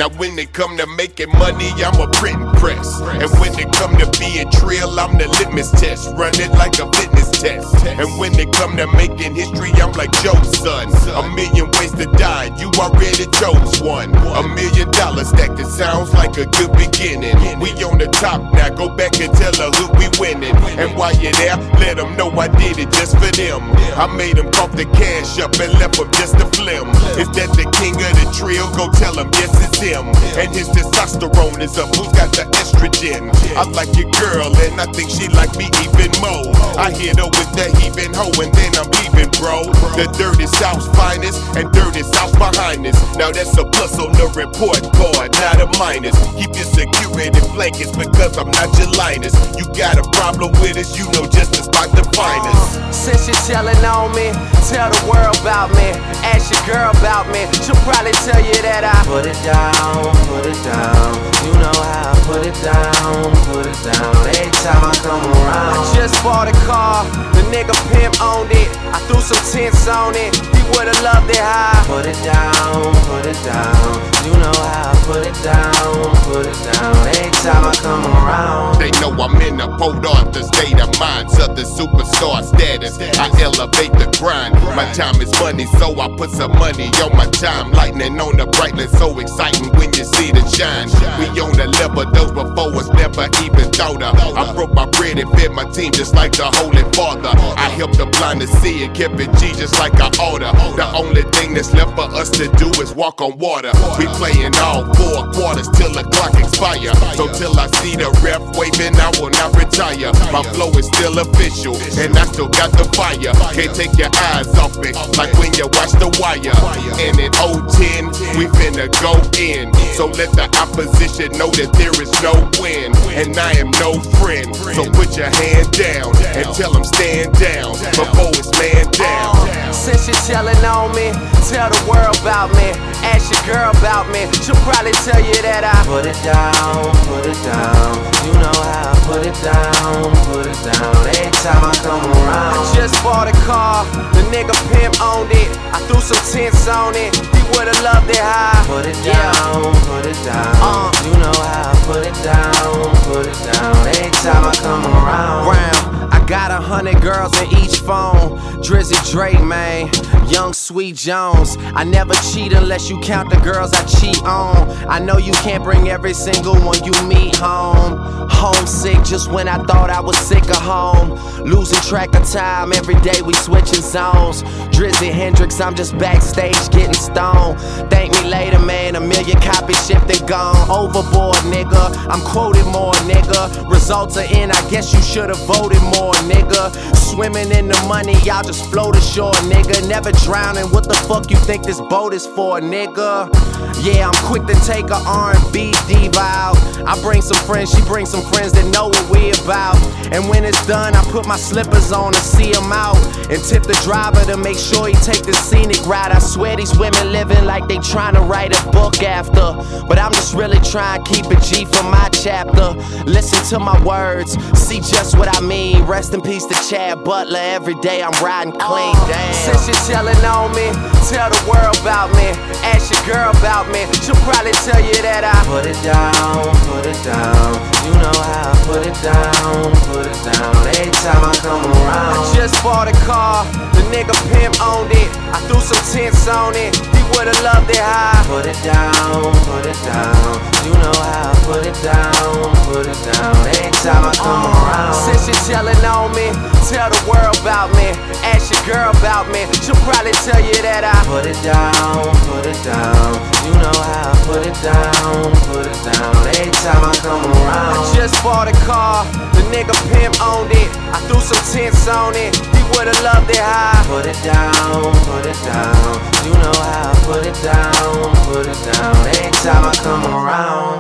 Now when it come to making money, I'm a printing press. And when it come to being trill, I'm the litmus test. Run it like a fitness test. And when it come to making history, I'm like Joe's son. A million ways to die, you already chose one. $1 million stacked, it sounds like a good beginning. We on the top now, go back and tell her who we winning. And while you're there, let them know I did it just for them. I made them cough the cash up and left them just a flim. Is that the king of the trill? Go tell him yes it's him. And his testosterone is up, who's got the estrogen? I like your girl and I think she like me even more. I hit her with the heaving hoe and then I'm leaving, bro. The Dirty South's finest and Dirty South behind us. Now that's a plus on the report card, not a minus. Keep your security blankets because I'm not your liners. You got a problem with us, you know just the spot to find us. Since you're telling on me, tell the world about me. Ask your girl about me, she'll probably tell you that I put it down, put it down. You know how I put it down, put it down. Every time I come around, I just bought a car, the nigga pimp owned it. I threw some tints on it, he would've loved it how I put it down, put it down. You know how I put it down, put it down. Every time I come around, they know I'm in a Port Arthur state of mind. Southern superstar status, I elevate the grind. My time is money, so I put some money on my time. Lightning on the brightness, so exciting when you see the shine. We on the level, those before us never even thought of. I broke my bread and fed my team just like the Holy Father. I helped the blind to see and kept it G just like I order. The only thing that's left for us to do is walk on water. We playing all 4 quarters till the clock expire. So till I see the ref waving, I will not retire. My flow is still official, and I still got the fire. Can't take your eyes off me, like when you watch The Wire. And in 010, we finna go in. So let the opposition know that there is no win, and I am no friend. So put your hand down and tell them stand down before it's man down. Since you're telling on me, tell the world about me. Ask your girl about me, she'll probably tell you that I put it down, put it down. You know how I put it down, put it down. Every time I come around, I just bought a car, the nigga pimp owned it. I threw some tints on it, he would've loved it how I put it down, put it down. You know how I put it down, put it down. Every time I come around, I got 100 girls in each phone. Drizzy Drake, man, Young Sweet Jones. I never cheat unless you count the girls I cheat on. I know you can't bring every single one you meet home. Homesick just when I thought I was sick of home. Losing track of time, every day we switching zones. Drizzy Hendrix, I'm just backstage getting stoned. Thank me later, man, 1 million copies shipped and gone. Overboard, nigga, I'm quoted more, nigga. Results are in, I guess you should've voted more, nigga. Swimming in the money, y'all just float ashore, nigga. Never drowning, what the fuck you think this boat is for, nigga? Yeah, I'm quick to take a R&B diva out. I bring some friends, she brings some friends that know what we about. And when it's done, I put my slippers on and see him out. And tip the driver to make sure he take the scenic route. I swear these women living like they trying to write a book after. But I'm just really trying to keep it G for my chapter. Listen to my words, see just what I mean. Rest in peace to Chad Butler, every day I'm riding clean. Damn. Since you're telling on me, tell the world about me. Ask your girl about me, she'll probably tell you that I put it down, put it down. You know how I put it down, put it down. Every time I come around, I just bought a car, the nigga pimp owned it. I threw some tints on it, he would've loved it how I put it down, put it down. You know how I put it down, put it down. Every time I come around, since you're telling on me, tell the world about me. Ask your girl about me, she'll probably tell you that I put it down, put it down. You know how I put it down, put it down. Every time I come around, I just bought a car, the nigga pimp owned it. I threw some tints on it, he would've loved it how I put it down, put it down. You know how I put it down, put it down. Every time I come around.